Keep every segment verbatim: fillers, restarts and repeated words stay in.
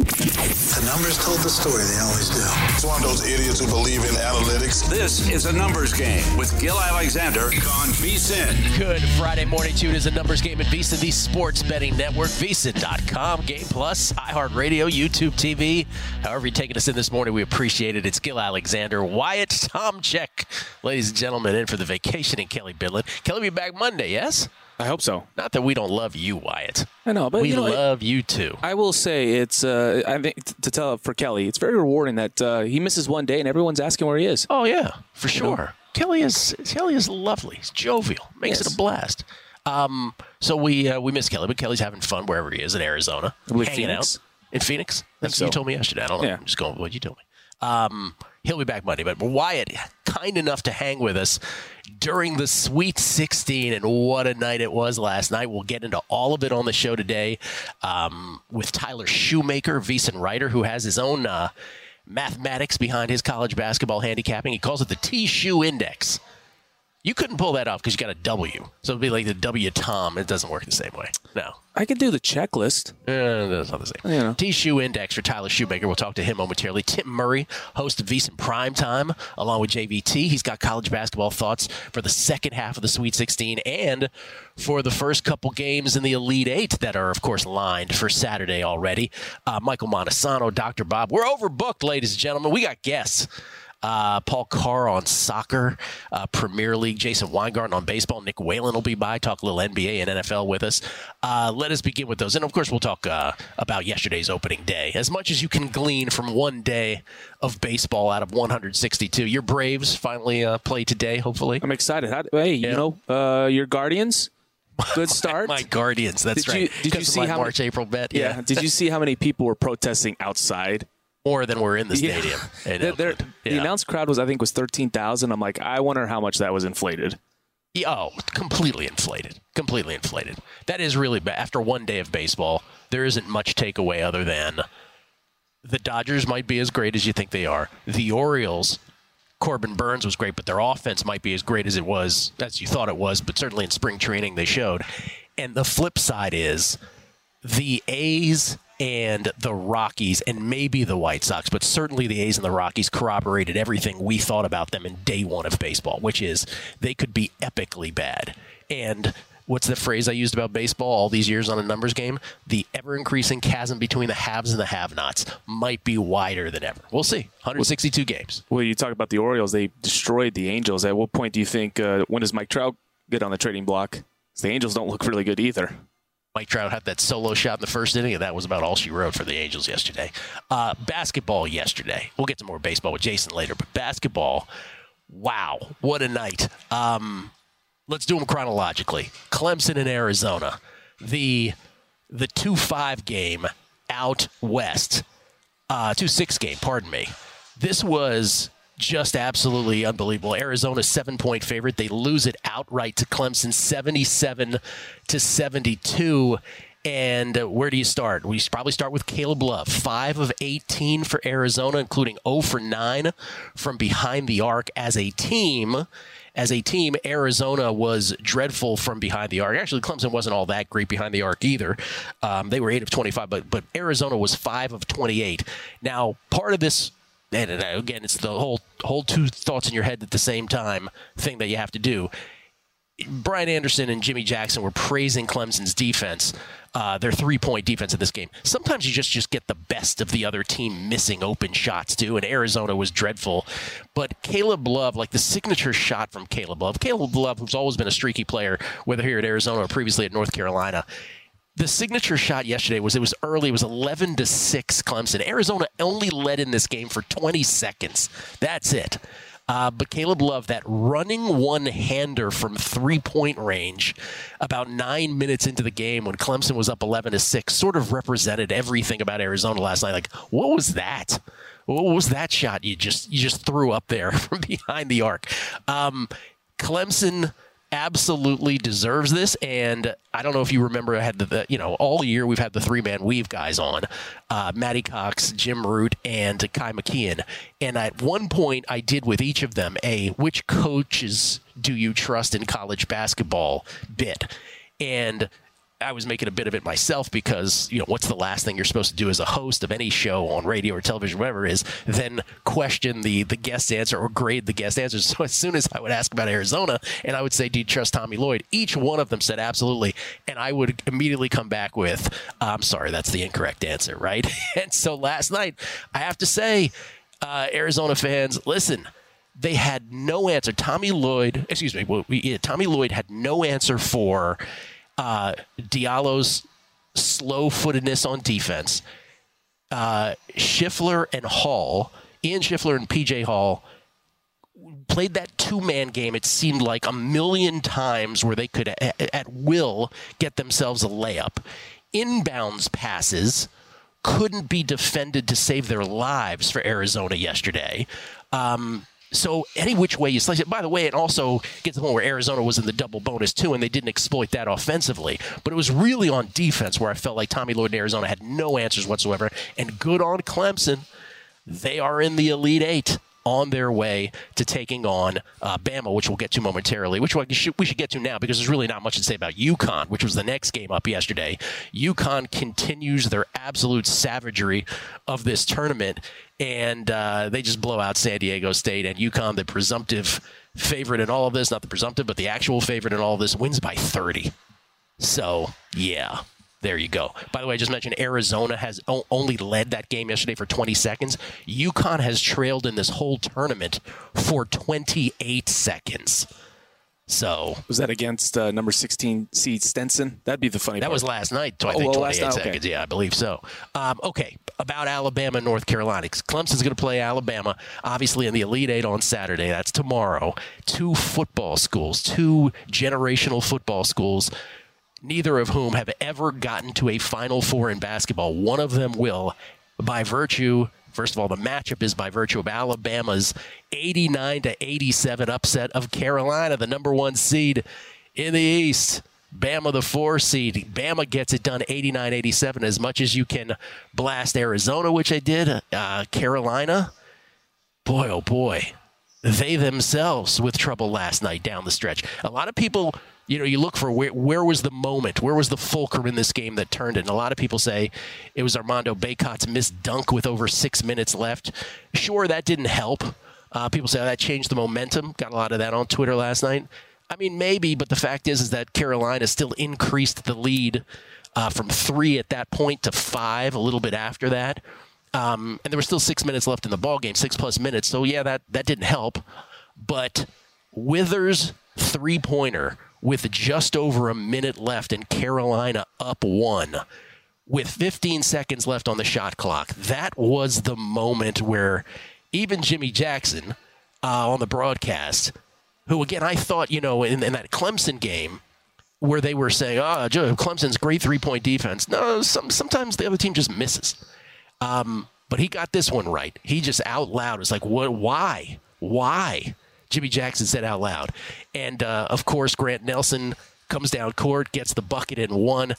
The numbers told the story. They always do. It's one of those idiots who believe in analytics. This is a numbers game with Gil Alexander on VSiN. Good Friday morning to you. It is a numbers game at VSiN, the sports betting network, VSiN dot com, Game Plus, iHeartRadio, YouTube T V. However you're taking us in this morning, we appreciate it. It's Gil Alexander, Wyatt Tomchek, ladies and gentlemen, in for the vacationing Kelly Bidlin. Kelly will be back Monday, yes? I hope so. Not that we don't love you, Wyatt. I know, but we you know, love you too. I will say it's. Uh, I think t- to tell for Kelly, it's very rewarding that uh, he misses one day and everyone's asking where he is. Oh yeah, for You sure. know? Kelly is Kelly is lovely. He's jovial. Makes Yes. it a blast. Um, so we uh, we miss Kelly, but Kelly's having fun wherever he is in Arizona, With hanging Phoenix? out in Phoenix. That's so. what you told me yesterday. I don't know. Yeah. I'm just going with what you told me. Um, he'll be back Monday, but Wyatt, kind enough to hang with us during the Sweet sixteen, and what a night it was last night. We'll get into all of it on the show today um, with Tyler Shoemaker, VSiN writer, who has his own uh, mathematics behind his college basketball handicapping. He calls it the T-Shoe Index. You couldn't pull that off because you got a W. So it'd be like the W Tom. It doesn't work the same way. No. I can do the checklist. Uh, that's not the same. You know. T-Shoe Index for Tyler Shoemaker. We'll talk to him momentarily. Tim Murray, host of VSiN Primetime, along with J V T. He's got college basketball thoughts for the second half of the Sweet sixteen and for the first couple games in the Elite Eight that are, of course, lined for Saturday already. Uh, Michael Montesano, Doctor Bob. We're overbooked, ladies and gentlemen. We got guests. Uh, Paul Carr on soccer, uh, Premier League, Jason Weingarten on baseball, Nick Whalen will be by, talk a little N B A and N F L with us. Uh, let us begin with those. And, of course, we'll talk uh, about yesterday's opening day. As much as you can glean from one day of baseball out of one hundred sixty-two. Your Braves finally uh, play today, hopefully. I'm excited. How, hey, Yeah. you know, uh, your Guardians, good start. My Guardians, that's Did right. you- did you Because of see my how March, April bet? yeah. Did you see how many people were protesting outside? More than we're in the Yeah. stadium. in They're- they're- Oakland. The Yeah. announced crowd was, I think, was thirteen thousand. I'm like, I wonder how much that was inflated. Yeah, oh, completely inflated. Completely inflated. That is really bad. After one day of baseball, there isn't much takeaway other than the Dodgers might be as great as you think they are. The Orioles, Corbin Burns was great, but their offense might be as great as it was, as you thought it was, but certainly in spring training they showed. And the flip side is the A's and the Rockies, and maybe the White Sox, but certainly the A's and the Rockies corroborated everything we thought about them in day one of baseball, which is they could be epically bad. And what's the phrase I used about baseball all these years on a numbers game? The ever-increasing chasm between the haves and the have-nots might be wider than ever. We'll see. one hundred sixty-two games. Well, you talk about the Orioles. They destroyed the Angels. At what point do you think, uh, when does Mike Trout get on the trading block? 'Cause the Angels don't look really good either. Mike Trout had that solo shot in the first inning, and that was about all she wrote for the Angels yesterday. Uh, basketball yesterday. We'll get to more baseball with Jason later, but basketball, wow, what a night. Um, let's do them chronologically. Clemson and Arizona. The the two five game out west. Uh, two six game, pardon me. This was just absolutely unbelievable. Arizona's seven-point favorite. They lose it outright to Clemson, seventy-seven to seventy-two. And uh, where do you start? We should probably start with Caleb Love. five of eighteen for Arizona, including zero for nine from behind the arc as a team. As a team, Arizona was dreadful from behind the arc. Actually, Clemson wasn't all that great behind the arc either. Um, they were eight of twenty-five, but, but Arizona was five of twenty-eight. Now, part of this, and again, it's the whole whole two thoughts in your head at the same time thing that you have to do. Brian Anderson and Jimmy Jackson were praising Clemson's defense, uh, their three-point defense in this game. Sometimes you just, just get the best of the other team missing open shots, too, and Arizona was dreadful. But Caleb Love, like the signature shot from Caleb Love, Caleb Love, who's always been a streaky player, whether here at Arizona or previously at North Carolina, the signature shot yesterday was, it was early, it was eleven to six Clemson. Arizona only led in this game for twenty seconds. That's it. Uh, but Caleb Love, that running one-hander from three-point range about nine minutes into the game when Clemson was up eleven to six, sort of represented everything about Arizona last night. Like, what was that? What was that shot you just you just threw up there from behind the arc? Um, Clemson absolutely deserves this, and I don't know if you remember, I had the, the you know all year we've had the three-man weave guys on, uh, Matty Cox, Jim Root, and Kai McKeon, and at one point I did with each of them a which coaches do you trust in college basketball bit, and I was making a bit of it myself because, you know, what's the last thing you're supposed to do as a host of any show on radio or television, whatever it is, then question the, the guest answer or grade the guest answers. So as soon as I would ask about Arizona and I would say, do you trust Tommy Lloyd? Each one of them said absolutely. And I would immediately come back with, I'm sorry, that's the incorrect answer, right? And so last night, I have to say, uh, Arizona fans, listen, they had no answer. Tommy Lloyd, excuse me, well, yeah, Tommy Lloyd had no answer for uh, Diallo's slow-footedness on defense. Uh, Schiffler and Hall, Ian Schiffler and P J Hall, played that two-man game, it seemed like, a million times where they could, at will, get themselves a layup. Inbounds passes couldn't be defended to save their lives for Arizona yesterday. Um, so any which way you slice it, by the way, it also gets to the point where Arizona was in the double bonus too, and they didn't exploit that offensively. But it was really on defense where I felt like Tommy Lloyd and Arizona had no answers whatsoever. And good on Clemson. They are in the Elite Eight on their way to taking on uh, Bama, which we'll get to momentarily, which we should, we should get to now because there's really not much to say about UConn, which was the next game up yesterday. UConn continues their absolute savagery of this tournament, and uh, they just blow out San Diego State. And UConn, the presumptive favorite in all of this, not the presumptive, but the actual favorite in all of this, wins by thirty. So, yeah. There you go. By the way, I just mentioned Arizona has o- only led that game yesterday for twenty seconds. UConn has trailed in this whole tournament for twenty-eight seconds. So was that against uh, number sixteen seed Stenson? That'd be the funny that part. was last night, I oh, think, well, twenty-eight last, seconds. okay. Yeah, I believe so. Um, okay, about Alabama and North Carolina. Clemson's going to play Alabama, obviously, in the Elite Eight on Saturday. That's tomorrow. Two football schools, two generational football schools, neither of whom have ever gotten to a Final Four in basketball. One of them will, by virtue, first of all, the matchup is by virtue of Alabama's eighty-nine to eighty-seven upset of Carolina, the number one seed in the East. Bama, the four seed. Bama gets it done eighty-nine eighty-seven. As much as you can blast Arizona, which I did, uh, Carolina, boy, oh boy, they themselves with trouble last night down the stretch. A lot of people, you know, you look for where, where was the moment, where was the fulcrum in this game that turned it? And a lot of people say it was Armando Bacot's missed dunk with over six minutes left. Sure, that didn't help. Uh, people say, oh, that changed the momentum. Got a lot of that on Twitter last night. I mean, maybe, but the fact is, is that Carolina still increased the lead uh, from three at that point to five a little bit after that. Um, and there were still six minutes left in the ballgame, six plus minutes. So, yeah, that, that didn't help. But Withers' three-pointer with just over a minute left and Carolina up one with fifteen seconds left on the shot clock. That was the moment where even Jimmy Jackson uh, on the broadcast, who, again, I thought, you know, in, in that Clemson game where they were saying, oh, Clemson's great three-point defense. No, some, sometimes the other team just misses. Um, but he got this one right. He just out loud was like, "What? Why? Why?" Jimmy Jackson said out loud. And, uh, of course, Grant Nelson comes down court, gets the bucket and one.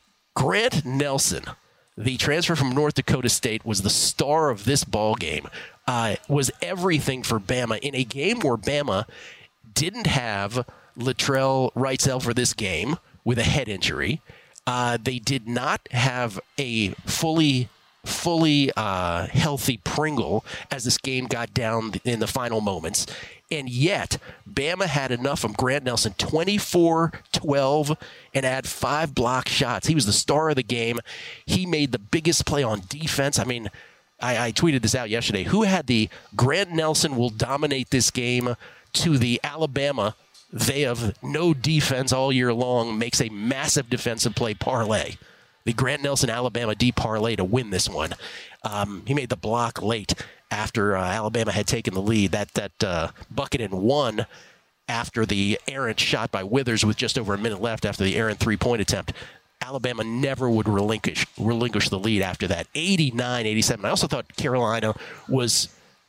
Grant Nelson, the transfer from North Dakota State, was the star of this ball game, uh, was everything for Bama in a game where Bama didn't have Latrell Wrightsell for this game with a head injury. Uh, they did not have a fully fully uh, healthy Pringle as this game got down in the final moments. And yet, Bama had enough from Grant Nelson, twenty-four twelve, and had five block shots. He was the star of the game. He made the biggest play on defense. I mean, I, I tweeted this out yesterday. Who had the Grant Nelson will dominate this game to the Alabama, they have no defense all year long, makes a massive defensive play parlay? The Grant Nelson Alabama D parlay to win this one. Um, he made the block late after uh, Alabama had taken the lead. That that uh, bucket and one after the errant shot by Withers with just over a minute left after the errant three-point attempt. Alabama never would relinquish relinquish the lead after that. eighty-nine eighty-seven. I also thought Carolina was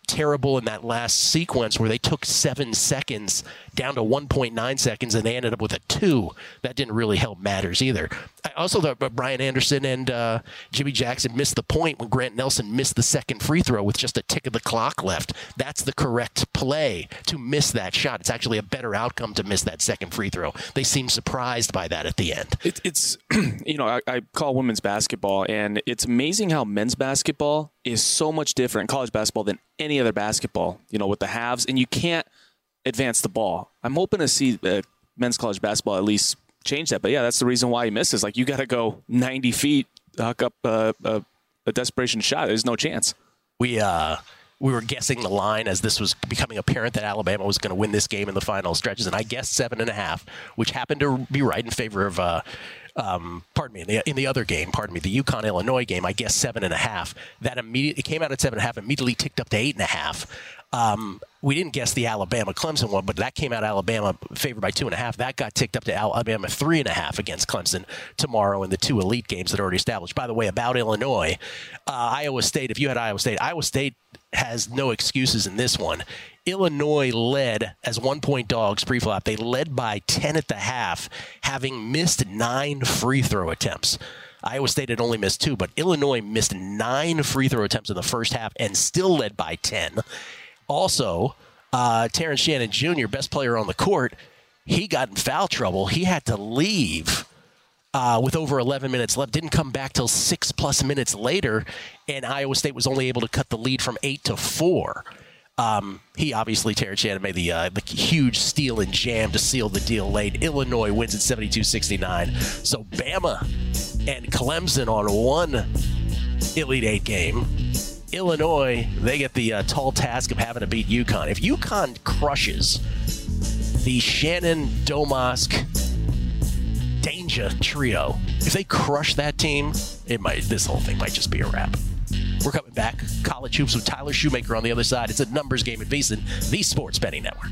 terrible in that last sequence where they took seven seconds down to one point nine seconds and they ended up with a two. That didn't really help matters either. I also thought Brian Anderson and uh, Jimmy Jackson missed the point when Grant Nelson missed the second free throw with just a tick of the clock left. That's the correct play to miss that shot. It's actually a better outcome to miss that second free throw. They seem surprised by that at the end. It, it's, you know, I, I call women's basketball, and it's amazing how men's basketball is so much different in college basketball than any other basketball, you know, with the halves, and you can't advance the ball. I'm hoping to see uh, men's college basketball at least change that. But yeah, that's the reason why he misses. Like, you got to go ninety feet, hook up uh, a, a desperation shot. There's no chance. We, uh, we were guessing the line as this was becoming apparent that Alabama was going to win this game in the final stretches, and I guessed seven and a half, which happened to be right in favor of, uh, um, pardon me, in the, in the other game, pardon me, the UConn-Illinois game, I guessed seven and a half. That immediately, it came out at seven and a half, immediately ticked up to eight and a half. Um, we didn't guess the Alabama-Clemson one, but that came out Alabama favored by two and a half. That got ticked up to Alabama three and a half against Clemson tomorrow in the two elite games that are already established. By the way, about Illinois, uh, Iowa State, if you had Iowa State, Iowa State has no excuses in this one. Illinois led as one-point dogs pre-flop. They led by ten at the half, having missed nine free throw attempts. Iowa State had only missed two, but Illinois missed nine free throw attempts in the first half and still led by ten. Also, uh, Terrence Shannon Junior, best player on the court, he got in foul trouble. He had to leave uh, with over eleven minutes left. Didn't come back till six plus minutes later, and Iowa State was only able to cut the lead from eight to four. Um, he obviously, Terrence Shannon, made the uh, the huge steal and jam to seal the deal late. Illinois wins at seventy-two sixty-nine. So Bama and Clemson on one Elite Eight game. Illinois, they get the uh, tall task of having to beat UConn. If UConn crushes the Shannon, Domask, Danger trio, if they crush that team, it might. This whole thing might just be a wrap. We're coming back. College Hoops with Tyler Shoemaker on the other side. It's a numbers game at VSiN, the Sports Betting Network.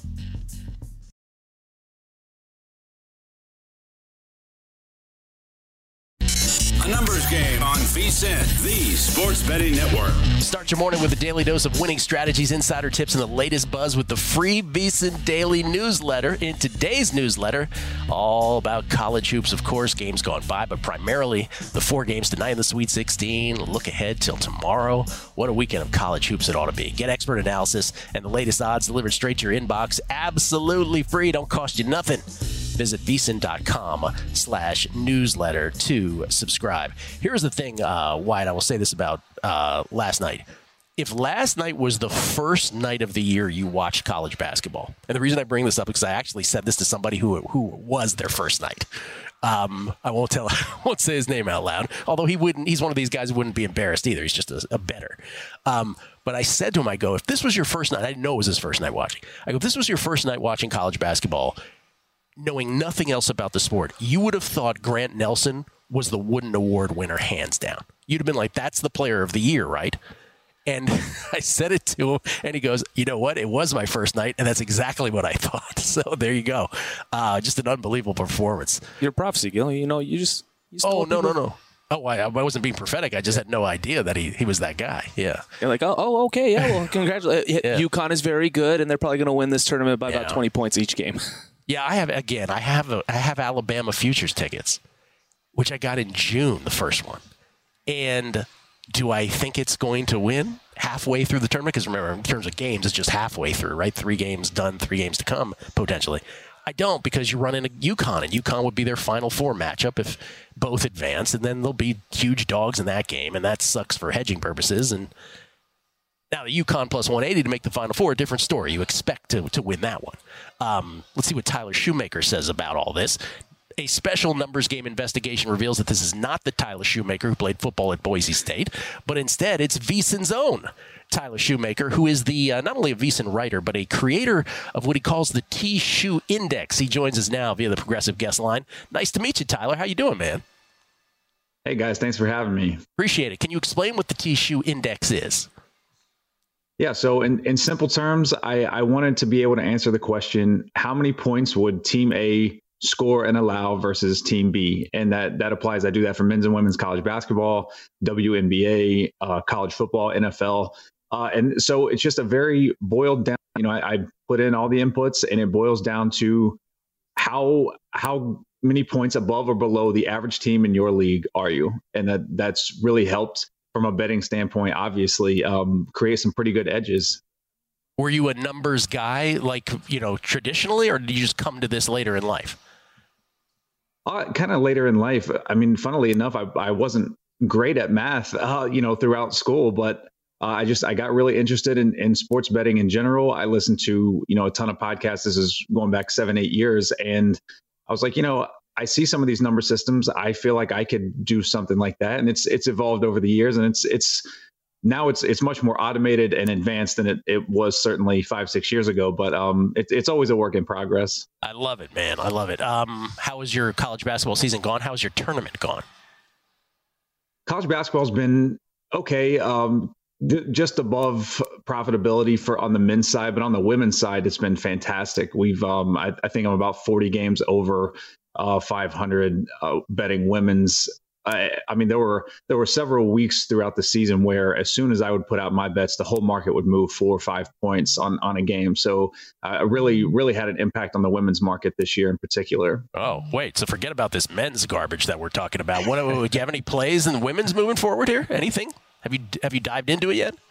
A numbers game on VSiN, the Sports Betting Network. Start your morning with a daily dose of winning strategies, insider tips, and the latest buzz with the free VSiN Daily newsletter. In today's newsletter, all about college hoops, of course, games gone by, but primarily the four games tonight in the Sweet sixteen. Look ahead till tomorrow. What a weekend of college hoops it ought to be. Get expert analysis and the latest odds delivered straight to your inbox. Absolutely free. Don't cost you nothing. Visit VSiN.com slash newsletter to subscribe. Here's the thing, uh, Wyatt, I will say this about uh, last night. If last night was the first night of the year you watched college basketball, and the reason I bring this up is because I actually said this to somebody who who was their first night. Um, I won't tell, I won't say his name out loud, although he wouldn't. He's one of these guys who wouldn't be embarrassed either. He's just a, a bettor. Um, but I said to him, I go, if this was your first night, I didn't know it was his first night watching. I go, if this was your first night watching college basketball, knowing nothing else about the sport, you would have thought Grant Nelson was the Wooden Award winner, hands down. You'd have been like, that's the player of the year, right? And I said it to him, and he goes, you know what? It was my first night, and that's exactly what I thought. So there you go. Uh, just an unbelievable performance. You're a prophecy, Gil. You know, you just... You just oh, no, no, no. Oh, I, I wasn't being prophetic. I just had no idea that he, he was that guy. Yeah. You're like, oh, oh okay, yeah, well, congratulations. Yeah. UConn is very good, and they're probably going to win this tournament by yeah. about twenty points each game. Yeah, I have, again, I have a, I have Alabama futures tickets, which I got in June, the first one. And do I think it's going to win halfway through the tournament? Because remember, in terms of games, it's just halfway through, right? Three games done, three games to come, potentially. I don't, because you run into UConn, and UConn would be their Final Four matchup if both advance, and then they'll be huge dogs in that game, and that sucks for hedging purposes. And now the UConn plus one eighty to make the Final Four, a different story. You expect to, to win that one. Um, let's see what Tyler Shoemaker says about all this. A special numbers game investigation reveals that this is not the Tyler Shoemaker who played football at Boise State, but instead it's VSiN's own Tyler Shoemaker, who is the uh, not only a VSiN writer, but a creator of what he calls the T-Shoe Index. He joins us now via the Progressive Guest Line. Nice to meet you, Tyler. How you doing, man? Hey, guys. Thanks for having me. Appreciate it. Can you explain what the T-Shoe Index is? Yeah, so in, in simple terms, I, I wanted to be able to answer the question, how many points would Team A score and allow versus Team B? And that that applies. I do that for men's and women's college basketball, W N B A, uh, college football, N F L. Uh, and so it's just a very boiled down, you know, I, I put in all the inputs and it boils down to how, how many points above or below the average team in your league are you? And that that's really helped from a betting standpoint, obviously, um, create some pretty good edges. Were you a numbers guy, like, you know, traditionally, or did you just come to this later in life? Uh, kind of later in life. I mean, funnily enough, I, I wasn't great at math, uh, you know, throughout school, but uh, I just, I got really interested in, in sports betting in general. I listened to, you know, a ton of podcasts. This is going back seven, eight years. And I was like, you know, I see some of these number systems. I feel like I could do something like that. And it's, it's evolved over the years, and it's, it's, now it's it's much more automated and advanced than it, it was certainly five, six years ago. But um, it, it's always a work in progress. I love it, man. I love it. Um, how has your college basketball season gone? How has your tournament gone? College basketball's been okay, um, d- just above profitability for on the men's side, but on the women's side, it's been fantastic. We've um, I, I think I'm about forty games over uh, five hundred uh, betting women's. I, I mean, there were there were several weeks throughout the season where as soon as I would put out my bets, the whole market would move four or five points on, on a game. So uh, it really, really had an impact on the women's market this year in particular. Oh, wait. So forget about this men's garbage that we're talking about. What, do you have any plays in the women's moving forward here? Anything? Have you have you dived into it yet?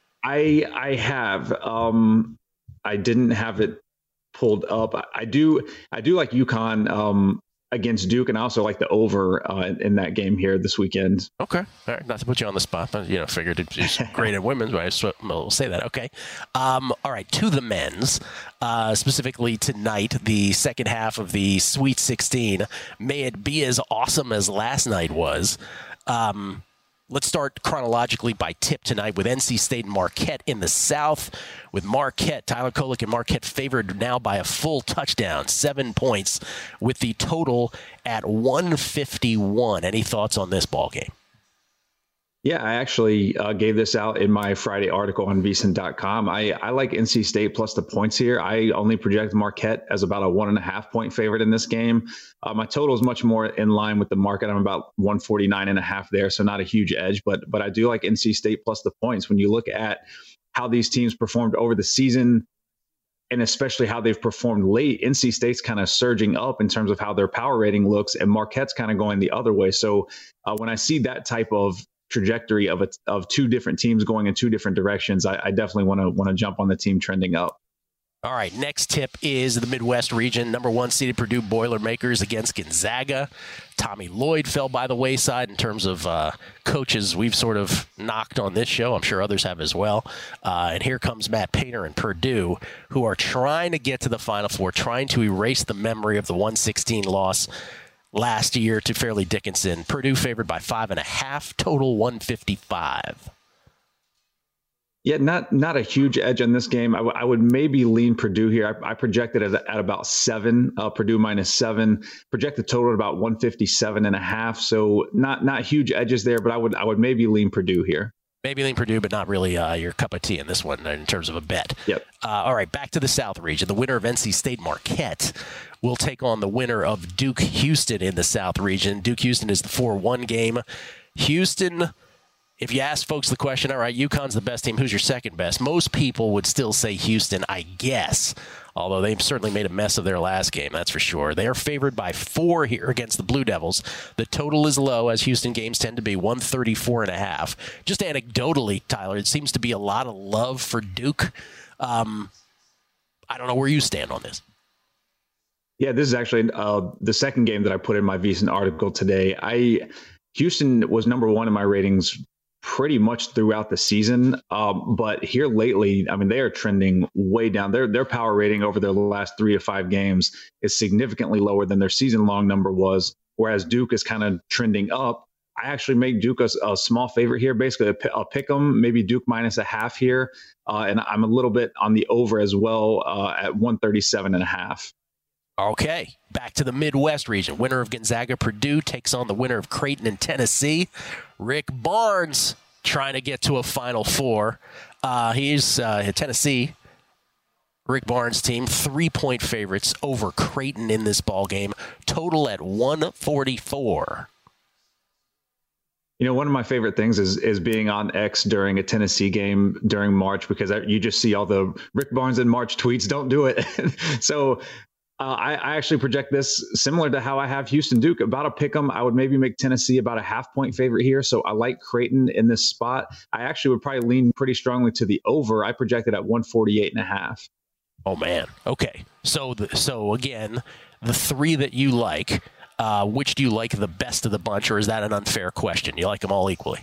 I I have. Um, I didn't have it pulled up. I, I do. I do like UConn. Um, against Duke, and I also like the over uh, in, in that game here this weekend. Okay. All right. Not to put you on the spot, but, you know, figured it's great at women's, but I just will say that. Okay. Um, all right. To the men's, uh, specifically tonight, the second half of the Sweet sixteen. May it be as awesome as last night was. Um, Let's start chronologically by tip tonight with N C State and Marquette in the South. With Marquette, Tyler Kolek and Marquette favored now by a full touchdown, seven points, with the total at one fifty-one. Any thoughts on this ball game? Yeah, I actually uh, gave this out in my Friday article on V S I N dot com. I, I like N C State plus the points here. I only project Marquette as about a one and a half point favorite in this game. Uh, my total is much more in line with the market. I'm about one forty-nine and a half there, so not a huge edge, but but I do like N C State plus the points. When you look at how these teams performed over the season, and especially how they've performed late, N C State's kind of surging up in terms of how their power rating looks, and Marquette's kind of going the other way. So uh, when I see that type of trajectory of a, of two different teams going in two different directions, I, I definitely want to want to jump on the team trending up. All right, next tip is the Midwest region. Number one seeded Purdue Boilermakers against Gonzaga. Tommy Lloyd fell by the wayside in terms of uh, coaches we've sort of knocked on this show. I'm sure others have as well. Uh, and here comes Matt Painter and Purdue, who are trying to get to the Final Four, trying to erase the memory of the one sixteen loss last year to Fairleigh Dickinson. Purdue favored by five and a half, total one fifty-five. Yeah, not not a huge edge on this game. I, w- I would maybe lean Purdue here. I, I projected it at, at about seven, uh, Purdue minus seven. Project the total at about one fifty-seven and a half. So not not huge edges there, but I would I would maybe lean Purdue here. Maybe lean Purdue, but not really uh, your cup of tea in this one in terms of a bet. Yep. Uh, all right, back to the South region. The winner of N C State Marquette will take on the winner of Duke Houston in the South region. Duke Houston is the four one game. Houston, if you ask folks the question, all right, UConn's the best team, who's your second best? Most people would still say Houston, I guess, although they've certainly made a mess of their last game, that's for sure. They are favored by four here against the Blue Devils. The total is low, as Houston games tend to be, one thirty-four and a half. Just anecdotally, Tyler, it seems to be a lot of love for Duke. Um, I don't know where you stand on this. Yeah, this is actually uh, the second game that I put in my V S I N article today. I Houston was number one in my ratings pretty much throughout the season. Um, but here lately, I mean, they are trending way down. Their their power rating over their last three to five games is significantly lower than their season long number was, whereas Duke is kind of trending up. I actually make Duke a, a small favorite here, basically I'll pick them, maybe Duke minus a half here. Uh, and I'm a little bit on the over as well uh, at one thirty-seven and a half. Okay, back to the Midwest region. Winner of Gonzaga-Purdue takes on the winner of Creighton and Tennessee. Rick Barnes trying to get to a Final Four. Uh, he's uh, at Tennessee. Rick Barnes' team, three-point favorites over Creighton in this ballgame. Total at one forty-four. You know, one of my favorite things is is being on X during a Tennessee game during March, because you just see all the Rick Barnes in March tweets. Don't do it. So uh, I, I actually project this similar to how I have Houston Duke. About a pick 'em, I would maybe make Tennessee about a half point favorite here. So I like Creighton in this spot. I actually would probably lean pretty strongly to the over. I projected at one forty-eight and a half. Oh, man. Okay. So, the, so again, the three that you like, Uh, which do you like the best of the bunch, or is that an unfair question? You like them all equally?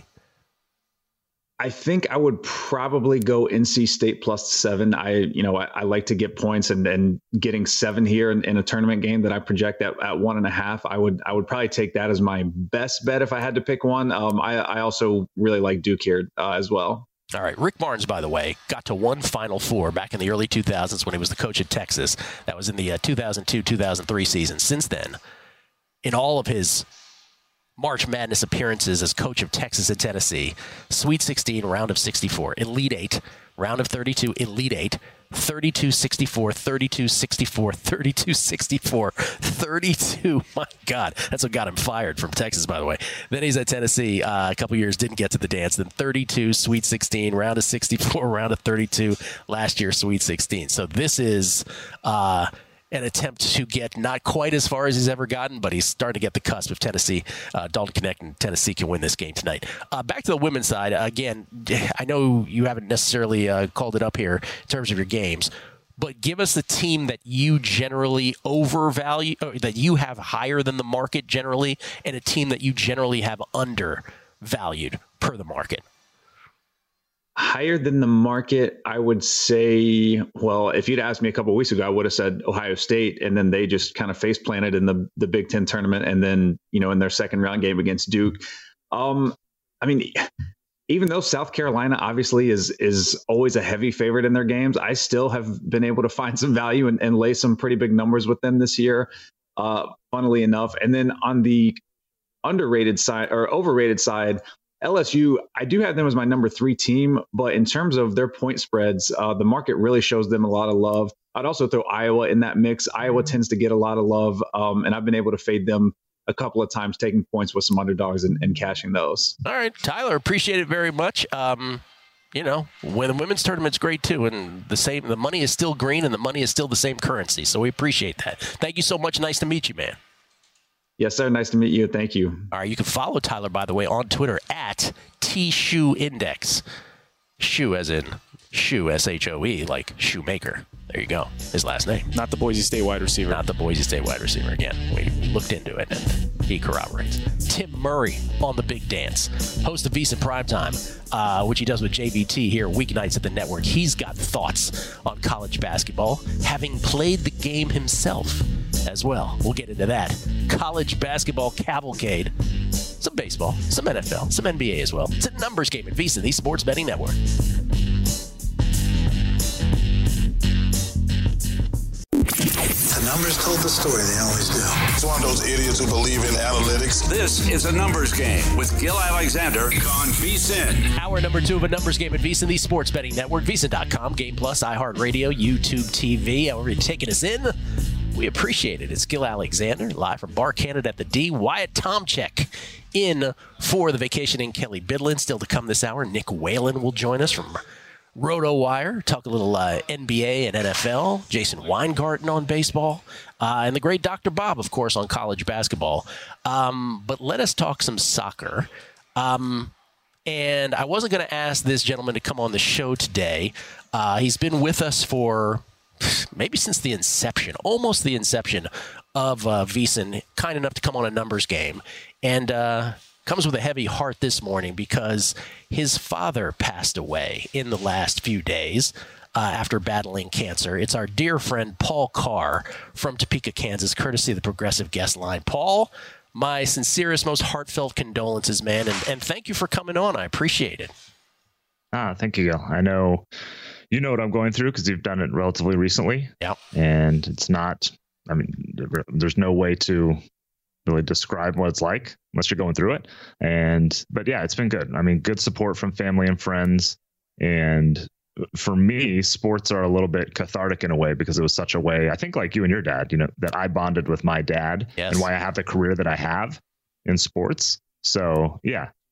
I think I would probably go N C State plus seven. I, you know, I, I like to get points, and, and getting seven here in, in a tournament game that I project at, at one and a half. I would, I would probably take that as my best bet if I had to pick one. Um, I, I also really like Duke here uh, as well. All right. Rick Barnes, by the way, got to one Final Four back in the early two thousands when he was the coach at Texas. That was in the uh, two thousand two two thousand three season. Since then, in all of his March Madness appearances as coach of Texas and Tennessee, Sweet sixteen, round of sixty-four, Elite eight, round of thirty-two, Elite eight, thirty-two sixty-four, thirty-two sixty-four, thirty-two sixty-four, thirty-two. My God, that's what got him fired from Texas, by the way. Then he's at Tennessee uh, a couple years, didn't get to the dance. Then thirty-two, Sweet sixteen, round of sixty-four, round of thirty-two, last year, Sweet sixteen. So this is Uh, an attempt to get not quite as far as he's ever gotten, but he's starting to get the cusp of Tennessee. Uh, Dalton Knecht and Tennessee can win this game tonight. Uh, back to the women's side. Again, I know you haven't necessarily uh, called it up here in terms of your games, but give us the team that you generally overvalue, or that you have higher than the market generally, and a team that you generally have undervalued per the market. Higher than the market, I would say, well, if you'd asked me a couple of weeks ago, I would have said Ohio State, and then they just kind of face planted in the, the Big Ten tournament. And then, you know, in their second round game against Duke. Um, I mean, even though South Carolina obviously is, is always a heavy favorite in their games, I still have been able to find some value and, and lay some pretty big numbers with them this year, uh, funnily enough. And then on the underrated side or overrated side, L S U, I do have them as my number three team, but in terms of their point spreads, uh, the market really shows them a lot of love. I'd also throw Iowa in that mix. Iowa tends to get a lot of love, um, and I've been able to fade them a couple of times, taking points with some underdogs and, and cashing those. All right, Tyler, appreciate it very much. Um, you know, when the women's tournament's great too, and the same, the money is still green, and the money is still the same currency. So we appreciate that. Thank you so much. Nice to meet you, man. Yes, sir. Nice to meet you. Thank you. All right. You can follow Tyler, by the way, on Twitter at T Shoe Index. Shoe as in shoe, S H O E, like shoemaker. There you go. His last name. Not the Boise State wide receiver. Not the Boise State wide receiver. Again, we looked into it, and he corroborates. Tim Murray on The Big Dance, host of VSiN Primetime, uh, which he does with J V T here weeknights at the network. He's got thoughts on college basketball, having played the game himself as well. We'll get into that. College basketball cavalcade. Some baseball, some N F L, some N B A as well. It's a numbers game at VSiN, the Sports Betting Network. The numbers told the story, they always do. It's one of those idiots who believe in analytics. This is a numbers game with Gil Alexander on VSiN. Hour number two of a numbers game at VSiN, the Sports Betting Network, VSiN dot com, Game Plus, iHeartRadio, YouTube T V. However you're taking us in, we appreciate it. It's Gil Alexander, live from Bar Canada at the D. Wyatt Tomchek in for the vacationing Kelly Bidlin. Still to come this hour, Nick Whalen will join us from RotoWire, talk a little uh, N B A and N F L. Jason Weingarten on baseball. Uh, and the great Doctor Bob, of course, on college basketball. Um, but let us talk some soccer. Um, and I wasn't going to ask this gentleman to come on the show today. Uh, he's been with us for maybe since the inception, almost the inception of uh, VSiN, kind enough to come on a numbers game. And uh, comes with a heavy heart this morning because his father passed away in the last few days uh, after battling cancer. It's our dear friend Paul Carr from Topeka, Kansas, courtesy of the Progressive Guest Line. Paul, my sincerest, most heartfelt condolences, man, and, and thank you for coming on. I appreciate it. Ah, thank you, Gil. I know you know what I'm going through because you've done it relatively recently. Yeah. And it's not, I mean, there's no way to really describe what it's like unless you're going through it. And, but yeah, it's been good. I mean, good support from family and friends. And for me, sports are a little bit cathartic in a way because it was such a way, I think like you and your dad, you know, that I bonded with my dad. Yes. And why I have the career that I have in sports. So yeah,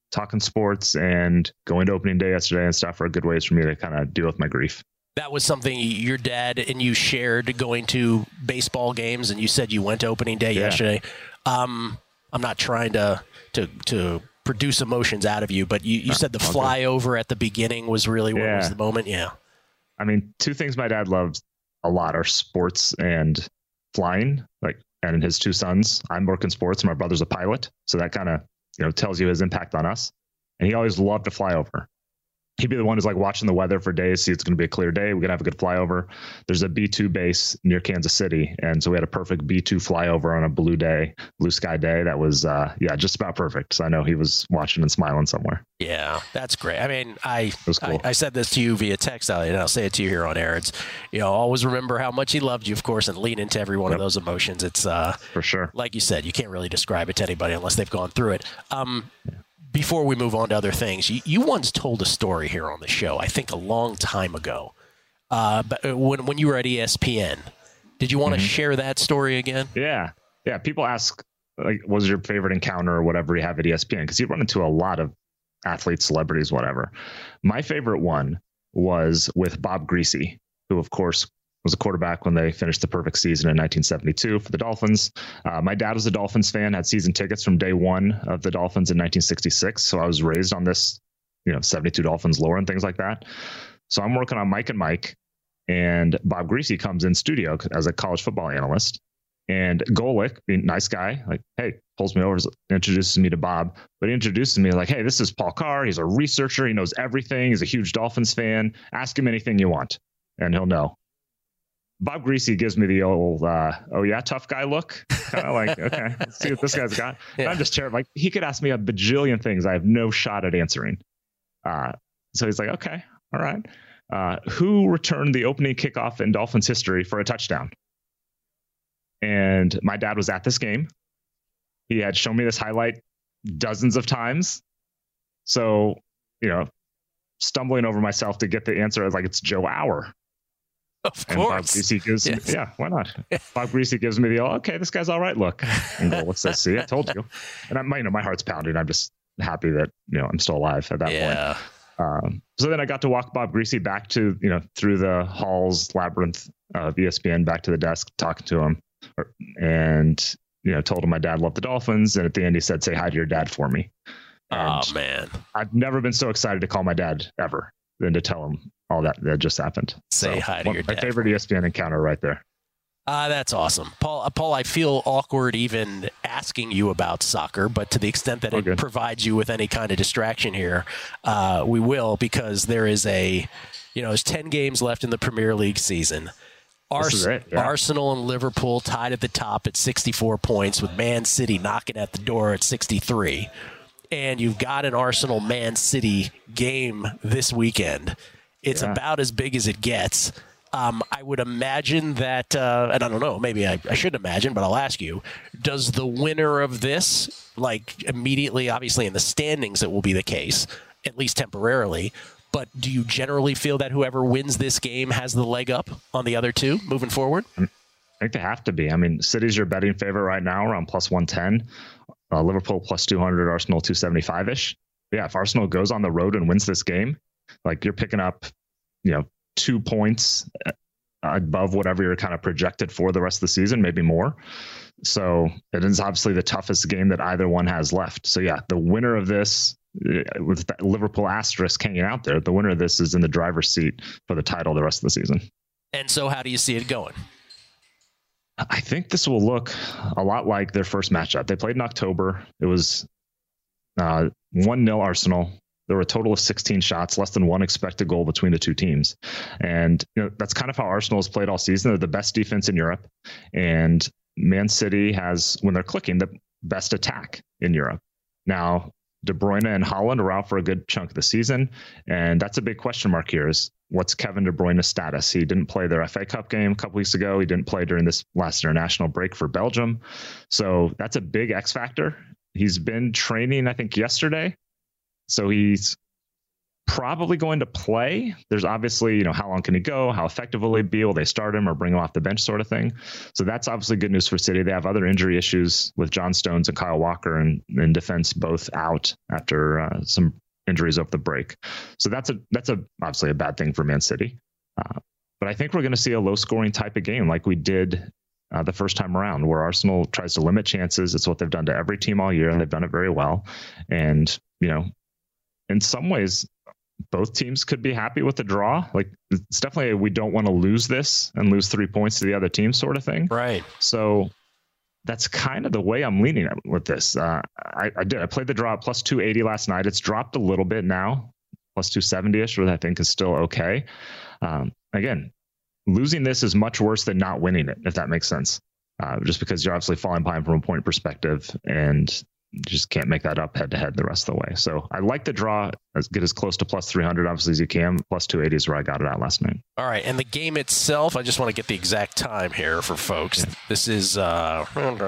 talking sports and going to opening day yesterday and stuff are good ways for me to kind of deal with my grief. That was something your dad and you shared, going to baseball games, and you said you went to opening day yeah. yesterday. Um, I'm not trying to to to produce emotions out of you, but you, you no, said the flyover at the beginning was really what yeah. was the moment. Yeah. I mean, two things my dad loves a lot are sports and flying, like, and his two sons. I'm working sports and my brother's a pilot. So that kind of, you know, tells you his impact on us. And he always loved to fly over. He'd be the one who's like watching the weather for days, see it's going to be a clear day. We're going to have a good flyover. There's a B two base near Kansas City. And so we had a perfect B two flyover on a blue day, blue sky day. That was, uh, yeah, just about perfect. So I know he was watching and smiling somewhere. Yeah, that's great. I mean, I, cool. I I said this to you via text, Elliot, and I'll say it to you here on air. It's, you know, always remember how much he loved you, of course, and lean into every one yep. of those emotions. It's, uh, for sure. Like you said, you can't really describe it to anybody unless they've gone through it. Um, yeah. Before we move on to other things, you, you once told a story here on the show, I think a long time ago, uh, but when when you were at E S P N. Did you want mm-hmm. to share that story again? Yeah. Yeah. People ask, like, what was your favorite encounter or whatever you have at E S P N? Because you run into a lot of athletes, celebrities, whatever. My favorite one was with Bob Greasy, who, of course, was a quarterback when they finished the perfect season in nineteen seventy-two for the Dolphins. Uh, my dad was a Dolphins fan, had season tickets from day one of the Dolphins in nineteen sixty-six. So I was raised on this, you know, seventy-two Dolphins lore and things like that. So I'm working on Mike and Mike, and Bob Greasy comes in studio as a college football analyst. And Golick, being a nice guy, like, hey, pulls me over, introduces me to Bob. But he introduces me like, hey, this is Paul Carr. He's a researcher. He knows everything. He's a huge Dolphins fan. Ask him anything you want, and he'll know. Bob Greasy gives me the old, uh, oh, yeah, tough guy look. Kind of like, okay, let's see what this guy's got. Yeah. I'm just terrified. Like, he could ask me a bajillion things I have no shot at answering. Uh, so he's like, okay, all right. Uh, who returned the opening kickoff in Dolphins history for a touchdown? And my dad was at this game. He had shown me this highlight dozens of times. So, you know, stumbling over myself to get the answer, I was like, it's Joe Auer. Of and course. Bob Greasy gives yes. me, yeah, why not? Bob Greasy gives me the, oh, okay, this guy's all right look. And go, what's this? See, I told you. And I'm, you know, my heart's pounding. I'm just happy that, you know, I'm still alive at that yeah. point. Um, so then I got to walk Bob Greasy back to, you know, through the halls, labyrinth of E S P N, back to the desk, talking to him. And, you know, told him my dad loved the Dolphins. And at the end, he said, say hi to your dad for me. And oh, man. I've never been so excited to call my dad ever than to tell him all that that just happened. Say so, hi to one, your dad. My favorite E S P N encounter right there. Uh, that's awesome. Paul, uh, Paul, I feel awkward even asking you about soccer, but to the extent that oh, it good. provides you with any kind of distraction here, uh, we will, because there is a, you know, there's ten games left in the Premier League season. Ars- it, yeah. Arsenal and Liverpool tied at the top at sixty-four points, with Man City knocking at the door at sixty-three. And you've got an Arsenal-Man City game this weekend. It's yeah. about as big as it gets. Um, I would imagine that, uh, and I don't know, maybe I, I shouldn't imagine, but I'll ask you, does the winner of this, like immediately, obviously in the standings it will be the case, at least temporarily, but do you generally feel that whoever wins this game has the leg up on the other two moving forward? I think they have to be. I mean, City's your betting favorite right now, around plus one ten. Uh, Liverpool plus two hundred, Arsenal two seventy-five-ish. Yeah, if Arsenal goes on the road and wins this game, like you're picking up, you know, two points above whatever you're kind of projected for the rest of the season, maybe more. So it is obviously the toughest game that either one has left. So yeah, the winner of this, with that Liverpool asterisk hanging out there, the winner of this is in the driver's seat for the title the rest of the season. And so how do you see it going? I think this will look a lot like their first matchup. They played in October. It was uh, one nil Arsenal. There were a total of sixteen shots, less than one expected goal between the two teams. And you know, that's kind of how Arsenal has played all season. They're the best defense in Europe. And Man City has, when they're clicking, the best attack in Europe. Now, De Bruyne and Haaland are out for a good chunk of the season. And that's a big question mark here is, what's Kevin De Bruyne's status? He didn't play their F A Cup game a couple weeks ago. He didn't play during this last international break for Belgium. So that's a big X factor. He's been training, I think, yesterday. So he's probably going to play. There's obviously, you know, how long can he go? How effective will he be? Will they start him or bring him off the bench sort of thing? So that's obviously good news for City. They have other injury issues with John Stones and Kyle Walker and in defense, both out after uh, some injuries over the break. So that's a that's a obviously a bad thing for Man City. Uh, but I think we're going to see a low scoring type of game like we did uh, the first time around, where Arsenal tries to limit chances. It's what they've done to every team all year, and they've done it very well. And, you know, in some ways, both teams could be happy with the draw. Like, it's definitely a, we don't want to lose this and lose three points to the other team sort of thing. Right. So that's kind of the way I'm leaning with this. Uh, I, I did. I played the draw at plus two eighty last night. It's dropped a little bit now, plus two seventy-ish, which I think is still okay. Um, again, losing this is much worse than not winning it, if that makes sense. Uh, just because you're obviously falling behind from a point perspective and you just can't make that up head to head the rest of the way. So I like the draw, as get as close to plus three hundred obviously as you can. Plus two eighty is where I got it at last night. All right. And the game itself, I just want to get the exact time here for folks. Yeah. This is, uh,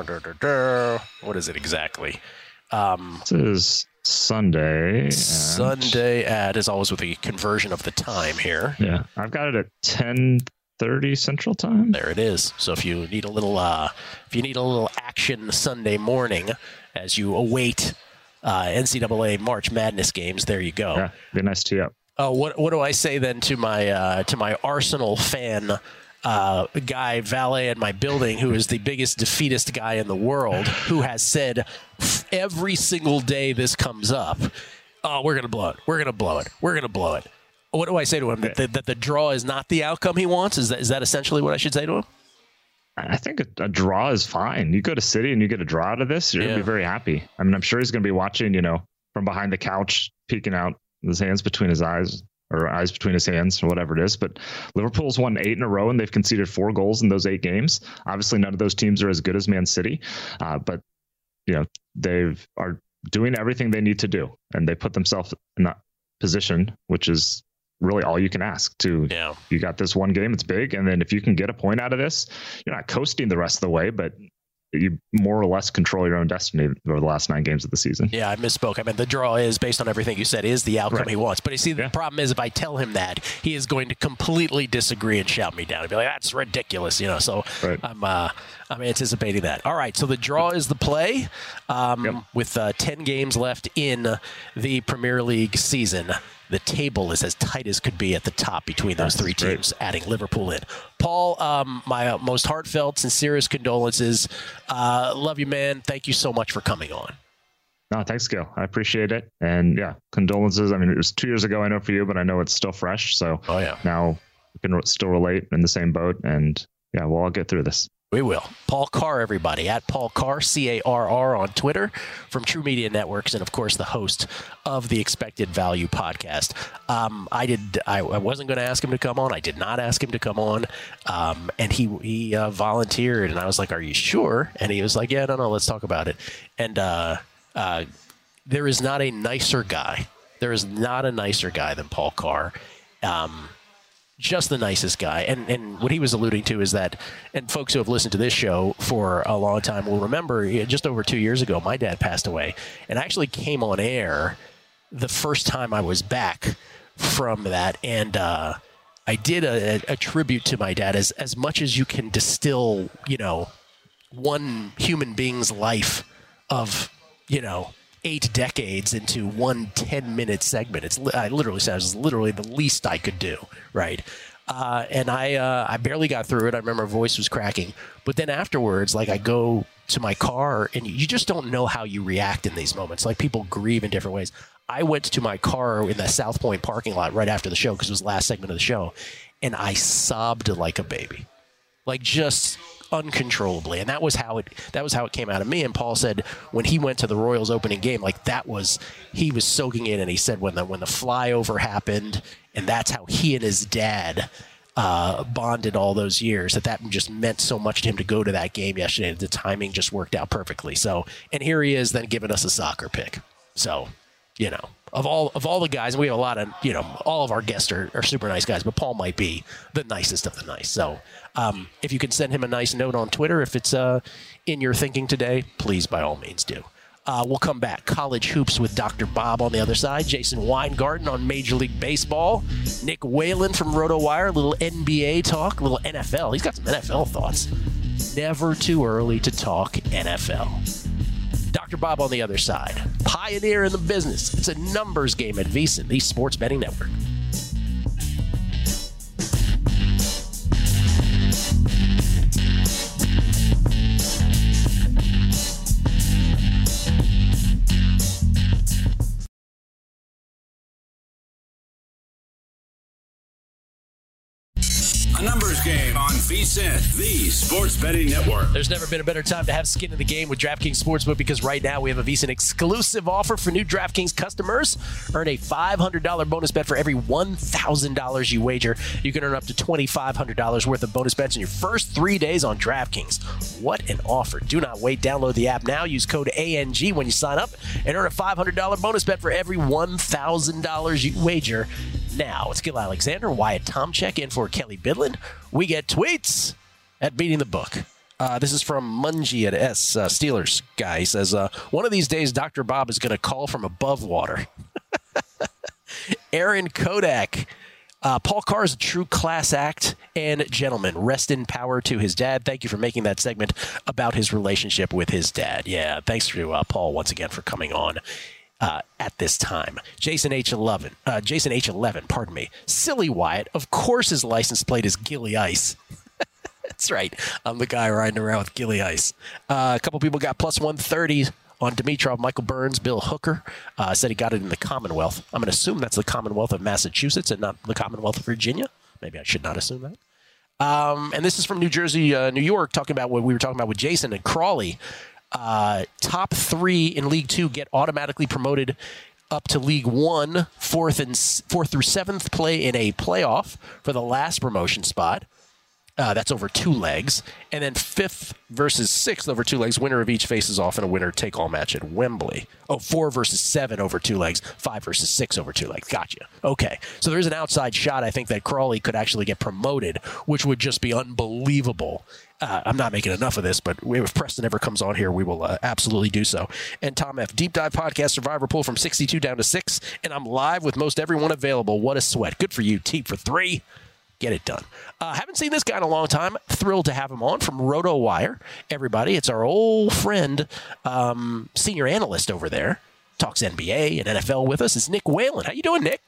what is it exactly? Um, this is Sunday. At, Sunday at, as always, with the conversion of the time here. Yeah. I've got it at ten thirty Central Time. There it is. So if you need a little, uh, if you need a little action Sunday morning, as you await uh, N C double A March Madness games, there you go. Yeah, be nice to you. Oh, what what do I say then to my uh, to my Arsenal fan uh, guy valet in my building, who is the biggest defeatist guy in the world, who has said every single day this comes up, oh, we're gonna blow it, we're gonna blow it, we're gonna blow it. What do I say to him? That the, that the draw is not the outcome he wants? Is that is that essentially what I should say to him? I think a, a draw is fine. You go to City and you get a draw out of this, you're yeah. going to be very happy. I mean, I'm sure he's going to be watching, you know, from behind the couch, peeking out his hands between his eyes or eyes between his hands or whatever it is. But Liverpool's won eight in a row and they've conceded four goals in those eight games. Obviously, none of those teams are as good as Man City, uh, but, you know, they are doing everything they need to do. And they put themselves in that position, which is really all you can ask to. Yeah. You got this one game, it's big. And then if you can get a point out of this, you're not coasting the rest of the way, but you more or less control your own destiny over the last nine games of the season. Yeah, I misspoke. I mean, the draw is, based on everything you said, is the outcome right. he wants. But you see, the yeah. problem is if I tell him that, he is going to completely disagree and shout me down. He'd be like, that's ridiculous, you know. So right. I'm uh, I'm anticipating that. All right, so the draw is the play um, yep. with uh, ten games left in the Premier League season. The table is as tight as could be at the top between those three teams, right. adding Liverpool in. Paul, um, my most heartfelt, sincerest condolences. Uh, love you, man. Thank you so much for coming on. No, thanks, Gil. I appreciate it. And yeah, condolences. I mean, it was two years ago, I know, for you, but I know it's still fresh. So oh, yeah. now we can still relate in the same boat. And yeah, we'll all get through this. We will. Paul Carr, everybody, at Paul Carr, C A R R on Twitter, from True Media Networks, and of course the host of the Expected Value podcast. Um, I did. I, I wasn't going to ask him to come on. I did not ask him to come on, um, and he he uh, volunteered, and I was like, "Are you sure?" And he was like, "Yeah, no, no, let's talk about it." And uh, uh, there is not a nicer guy. There is not a nicer guy than Paul Carr. Um, Just the nicest guy. And and what he was alluding to is that, and folks who have listened to this show for a long time will remember, just over two years ago, my dad passed away. And I actually came on air the first time I was back from that. And uh, I did a, a tribute to my dad as, as much as you can distill, you know, one human being's life of, you know, eight decades into one ten-minute segment. It's I literally said it was literally the least I could do, right? Uh, and I uh, I barely got through it. I remember my voice was cracking. But then afterwards, like I go to my car, and you just don't know how you react in these moments. Like people grieve in different ways. I went to my car in the South Point parking lot right after the show because it was the last segment of the show, and I sobbed like a baby, like just uncontrollably. And that was how it that was how it came out of me. And Paul said when he went to the Royals opening game, like that was he was soaking in, and he said when the when the flyover happened, and that's how he and his dad uh bonded all those years, that that just meant so much to him to go to that game yesterday. The timing just worked out perfectly. So, and here he is then giving us a soccer pick. So, you know, of all of all the guys, we have a lot of, you know, all of our guests are, are super nice guys, but Paul might be the nicest of the nice. So um, if you can send him a nice note on Twitter, if it's uh, in your thinking today, please, by all means, do. Uh, we'll come back. College hoops with Doctor Bob on the other side. Jason Weingarten on Major League Baseball. Nick Whalen from RotoWire. A little N B A talk. A little N F L. He's got some N F L thoughts. Never too early to talk N F L. Doctor Bob on the other side. Pioneer in the business. It's a numbers game at VSiN, the Sports Betting Network. A numbers game on VSiN, the Sports Betting Network. There's never been a better time to have skin in the game with DraftKings Sportsbook because right now we have a VSiN exclusive offer for new DraftKings customers. Earn a five hundred dollars bonus bet for every one thousand dollars you wager. You can earn up to two thousand five hundred dollars worth of bonus bets in your first three days on DraftKings. What an offer. Do not wait. Download the app now. Use code A N G when you sign up and earn a five hundred dollars bonus bet for every one thousand dollars you wager. Now, it's Gil Alexander, Wyatt Tomchek in for Kelly Bidlin. We get tweets at Beating the Book. Uh, this is from Mungie at S. Uh, Steelers guy. He says, uh, one of these days, Doctor Bob is going to call from above water. Aaron Kodak. Uh, Paul Carr is a true class act and gentleman. Rest in power to his dad. Thank you for making that segment about his relationship with his dad. Yeah, thanks to uh, Paul once again for coming on. Uh, at this time. Jason H eleven. Uh, Jason H eleven, pardon me. Silly Wyatt. Of course his license plate is Gilly Ice. That's right. I'm the guy riding around with Gilly Ice. Uh, a couple people got plus one thirty on Dimitrov. Michael Burns, Bill Hooker uh, said he got it in the Commonwealth. I'm going to assume that's the Commonwealth of Massachusetts and not the Commonwealth of Virginia. Maybe I should not assume that. Um, and this is from New Jersey, uh, New York, talking about what we were talking about with Jason and Crawley. Uh, top three in League Two get automatically promoted up to League One. Fourth and fourth through seventh play in a playoff for the last promotion spot. Uh, that's over two legs. And then fifth versus sixth over two legs. Winner of each faces off in a winner-take-all match at Wembley. Oh, four versus seven over two legs. Five versus six over two legs. Gotcha. Okay. So there's an outside shot, I think, that Crawley could actually get promoted, which would just be unbelievable. Uh, I'm not making enough of this, but if Preston ever comes on here, we will uh, absolutely do so. And Tom F. Deep Dive Podcast Survivor Pool from sixty-two down to six, and I'm live with most everyone available. What a sweat. Good for you. T for three. Get it done. Uh, haven't seen this guy in a long time. Thrilled to have him on from RotoWire. Everybody, it's our old friend, um, senior analyst over there. Talks N B A and N F L with us. It's Nick Whalen. How you doing, Nick?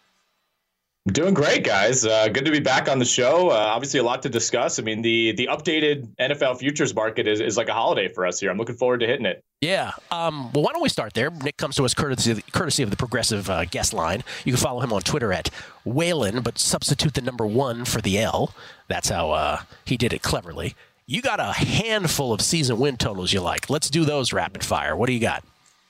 Doing great, guys. Uh, good to be back on the show. Uh, obviously, a lot to discuss. I mean, the the updated N F L futures market is, is like a holiday for us here. I'm looking forward to hitting it. Yeah. Um, well, why don't we start there? Nick comes to us courtesy of, courtesy of the Progressive uh, guest line. You can follow him on Twitter at Whalen, but substitute the number one for the L. That's how uh, he did it cleverly. You got a handful of season win totals you like. Let's do those rapid fire. What do you got?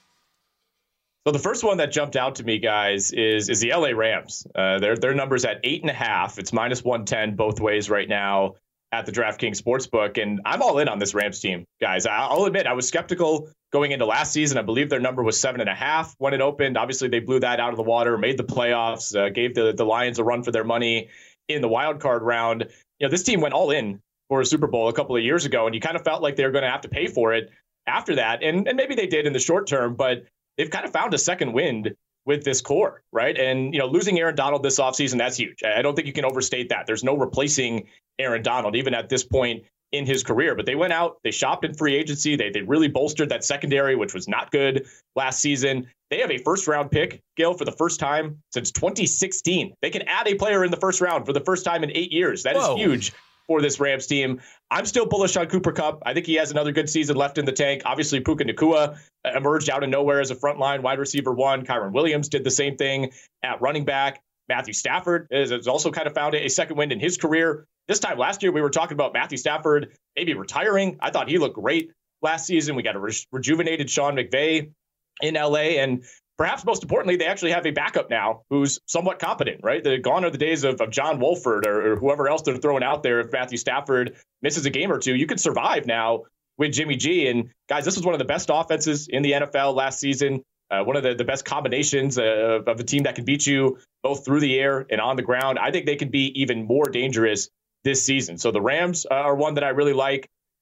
So the first one that jumped out to me, guys, is is the L A Rams. Uh, their their numbers at eight and a half. It's minus one ten both ways right now at the DraftKings Sportsbook, and I'm all in on this Rams team, guys. I'll admit I was skeptical going into last season. I believe their number was seven and a half when it opened. Obviously, they blew that out of the water, made the playoffs, uh, gave the the Lions a run for their money in the wild card round. You know, this team went all in for a Super Bowl a couple of years ago, and you kind of felt like they were going to have to pay for it after that, and and maybe they did in the short term, but they've kind of found a second wind with this core, right? And, you know, losing Aaron Donald this offseason, that's huge. I don't think you can overstate that. There's no replacing Aaron Donald, even at this point in his career. But they went out, they shopped in free agency. They they really bolstered that secondary, which was not good last season. They have a first-round pick, Gil, for the first time since twenty sixteen. They can add a player in the first round for the first time in eight years. That Whoa. is huge for this Rams team. I'm still bullish on Cooper Kupp. I think he has another good season left in the tank. Obviously, Puka Nacua emerged out of nowhere as a frontline wide receiver one. Kyron Williams did the same thing at running back. Matthew Stafford has also kind of found a second wind in his career. This time last year, we were talking about Matthew Stafford maybe retiring. I thought he looked great last season. We got a re- rejuvenated Sean McVay in L A, and perhaps most importantly, they actually have a backup now who's somewhat competent, right? The gone are the days of, of John Wolford or, or whoever else they're throwing out there. If Matthew Stafford misses a game or two, you could survive now with Jimmy G. And guys, this was one of the best offenses in the N F L last season. Uh, one of the, the best combinations uh, of a team that can beat you both through the air and on the ground. I think they could be even more dangerous this season. So the Rams uh, are one that I really like.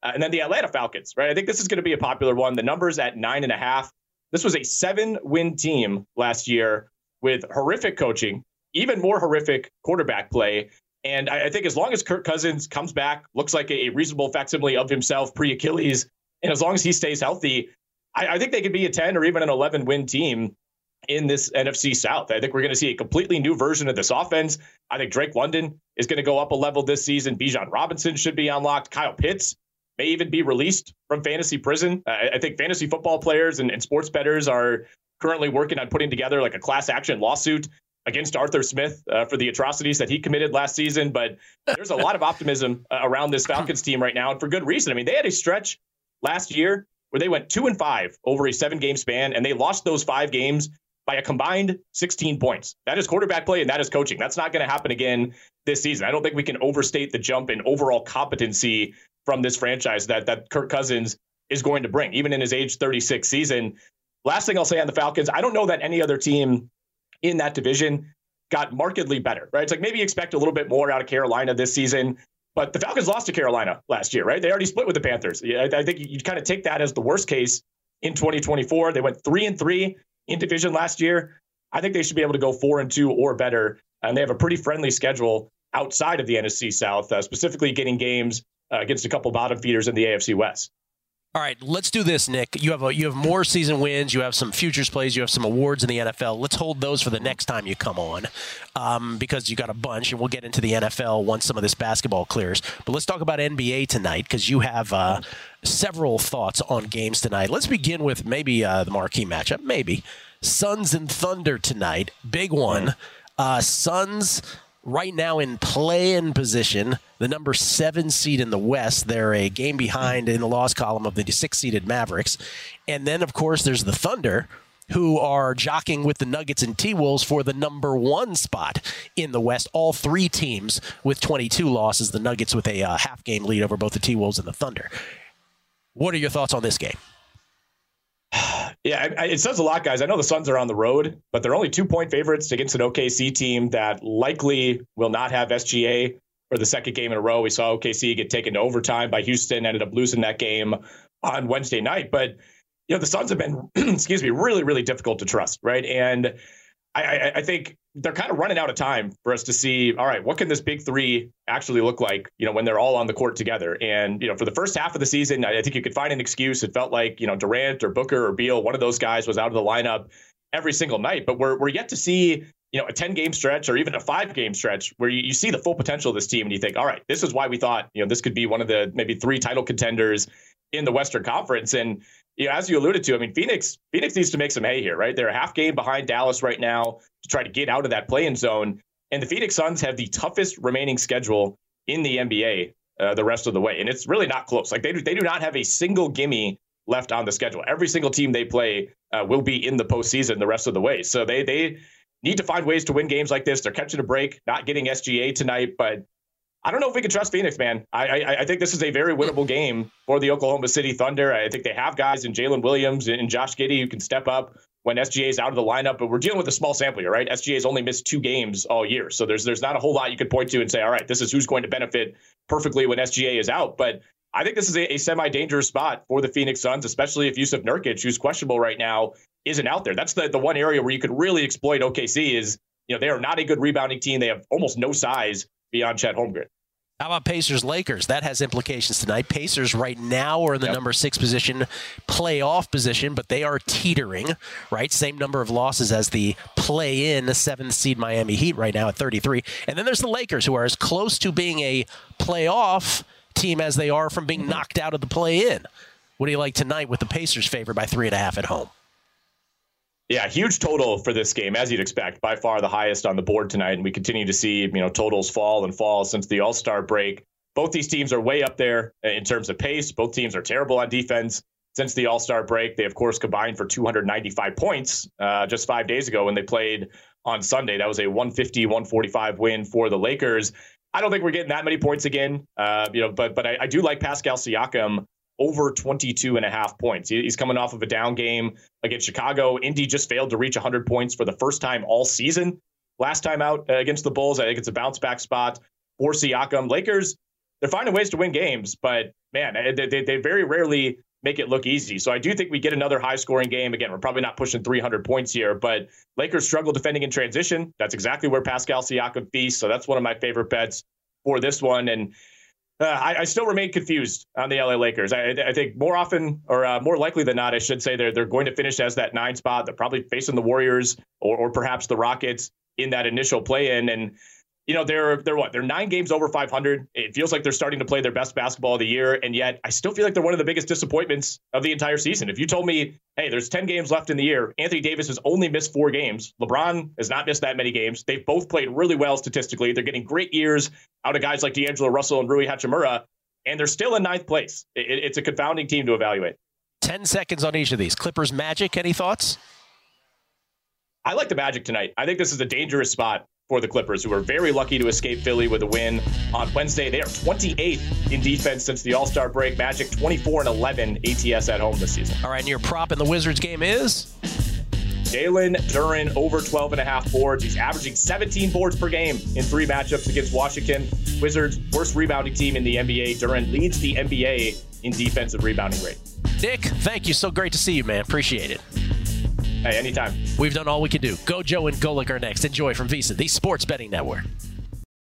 Uh, and then the Atlanta Falcons, right? I think this is going to be a popular one. The number's at nine and a half. This was a seven-win team last year with horrific coaching, even more horrific quarterback play. And I, I think as long as Kirk Cousins comes back, looks like a, a reasonable facsimile of himself pre-Achilles, and as long as he stays healthy, I, I think they could be a ten or even an eleven-win team in this N F C South. I think we're going to see a completely new version of this offense. I think Drake London is going to go up a level this season. Bijan Robinson should be unlocked. Kyle Pitts may even be released from fantasy prison. Uh, I think fantasy football players and, and sports bettors are currently working on putting together like a class action lawsuit against Arthur Smith uh, for the atrocities that he committed last season. But there's a lot of optimism uh, around this Falcons team right now, and for good reason. I mean, they had a stretch last year where they went two and five over a seven game span, and they lost those five games by a combined sixteen points. That is quarterback play and that is coaching. That's not going to happen again this season. I don't think we can overstate the jump in overall competency from this franchise that that Kirk Cousins is going to bring, even in his age thirty-six season. Last thing I'll say on the Falcons, I don't know that any other team in that division got markedly better, right? It's like maybe you expect a little bit more out of Carolina this season, but the Falcons lost to Carolina last year, right? They already split with the Panthers. I, I think you kind of take that as the worst case in twenty twenty-four. They went three and three in division last year. I think they should be able to go four and two or better. And they have a pretty friendly schedule outside of the N F C South, uh, specifically getting games uh, against a couple bottom feeders in the A F C West. All right, let's do this, Nick. You have a, you have more season wins. You have some futures plays. You have some awards in the N F L. Let's hold those for the next time you come on, um, because you got a bunch, and we'll get into the N F L once some of this basketball clears. But let's talk about N B A tonight, because you have uh, several thoughts on games tonight. Let's begin with maybe uh, the marquee matchup. Maybe Suns and Thunder tonight. Big one. Uh, Suns right now in play-in position, the number seven seed in the West. They're a game behind in the loss column of the six-seeded Mavericks. And then, of course, there's the Thunder, who are jockeying with the Nuggets and T-Wolves for the number one spot in the West. All three teams with twenty-two losses, the Nuggets with a uh, half-game lead over both the T-Wolves and the Thunder. What are your thoughts on this game? Yeah, it says a lot, guys. I know the Suns are on the road, but they're only two-point favorites against an O K C team that likely will not have S G A for the second game in a row. We saw O K C get taken to overtime by Houston, ended up losing that game on Wednesday night. But, you know, the Suns have been, excuse me, really, really difficult to trust, right? And I, I, I think they're kind of running out of time for us to see, all right, what can this big three actually look like, you know, when they're all on the court together? And, you know, for the first half of the season, I think you could find an excuse. It felt like, you know, Durant or Booker or Beal, one of those guys was out of the lineup every single night. But we're we're yet to see, you know, a ten-game stretch or even a five-game stretch where you, you see the full potential of this team and you think, all right, this is why we thought, you know, this could be one of the maybe three title contenders in the Western Conference. And, you know, as you alluded to, I mean, Phoenix, Phoenix needs to make some hay here, right? They're a half game behind Dallas right now to try to get out of that play-in zone. And the Phoenix Suns have the toughest remaining schedule in the N B A uh, the rest of the way. And it's really not close. Like they do, they do not have a single gimme left on the schedule. Every single team they play uh, will be in the postseason the rest of the way. So they, they need to find ways to win games like this. They're catching a break, not getting S G A tonight, but I don't know if we can trust Phoenix, man. I, I I think this is a very winnable game for the Oklahoma City Thunder. I think they have guys in Jalen Williams and Josh Giddey who can step up when S G A is out of the lineup. But we're dealing with a small sample here, right? S G A has only missed two games all year. So there's there's not a whole lot you could point to and say, all right, this is who's going to benefit perfectly when S G A is out. But I think this is a, a semi-dangerous spot for the Phoenix Suns, especially if Yusuf Nurkic, who's questionable right now, isn't out there. That's the, the one area where you could really exploit O K C is, you know, they are not a good rebounding team. They have almost no size beyond Chet Holmgren. How about Pacers-Lakers? That has implications tonight. Pacers right now are in the yep. number six position, playoff position, but they are teetering, right? Same number of losses as the play-in seventh seed Miami Heat right now at thirty-three. And then there's the Lakers, who are as close to being a playoff team as they are from being knocked out of the play-in. What do you like tonight with the Pacers favored by three and a half at home? Yeah, huge total for this game, as you'd expect. By far the highest on the board tonight, and we continue to see, you know, totals fall and fall since the All-Star break. Both these teams are way up there in terms of pace. Both teams are terrible on defense since the All-Star break. They, of course, combined for two hundred ninety-five points uh, just five days ago when they played on Sunday. That was a one fifty one forty-five win for the Lakers. I don't think we're getting that many points again, uh, you know, but but I, I do like Pascal Siakam over twenty-two and a half points. He's coming off of a down game against Chicago. Indy just failed to reach one hundred points for the first time all season. Last time out against the Bulls, I think it's a bounce back spot for Siakam. Lakers, they're finding ways to win games, but man, they, they, they very rarely make it look easy. So I do think we get another high-scoring game. Again, we're probably not pushing three hundred points here, but Lakers struggle defending in transition. That's exactly where Pascal Siakam feasts. So that's one of my favorite bets for this one. And uh, I, I still remain confused on the L A Lakers. I, I think more often, or uh, more likely than not, I should say, they're they're going to finish as that nine spot. They're probably facing the Warriors or, or perhaps the Rockets in that initial play-in. And you know, they're they're what? They're nine games over five hundred. It feels like they're starting to play their best basketball of the year, and yet I still feel like they're one of the biggest disappointments of the entire season. If you told me, hey, there's ten games left in the year, Anthony Davis has only missed four games, LeBron has not missed that many games. They've both played really well statistically. They're getting great years out of guys like D'Angelo Russell and Rui Hachimura, and they're still in ninth place. It, it's a confounding team to evaluate. Ten seconds on each of these. Clippers, Magic, any thoughts? I like the Magic tonight. I think this is a dangerous spot for the Clippers, who are very lucky to escape Philly with a win on Wednesday. They are twenty-eighth in defense since the All-Star break. Magic twenty-four and eleven A T S at home this season. All right, and your prop in the Wizards game is? Jalen Duren over twelve and a half boards. He's averaging seventeen boards per game in three matchups against Washington. Wizards, worst rebounding team in the N B A. Duren leads the N B A in defensive rebounding rate. Nick, thank you. So great to see you, man. Appreciate it. Hey, anytime. We've done all we can do. Gojo and Golic are next. Enjoy from VSiN, the Sports Betting Network.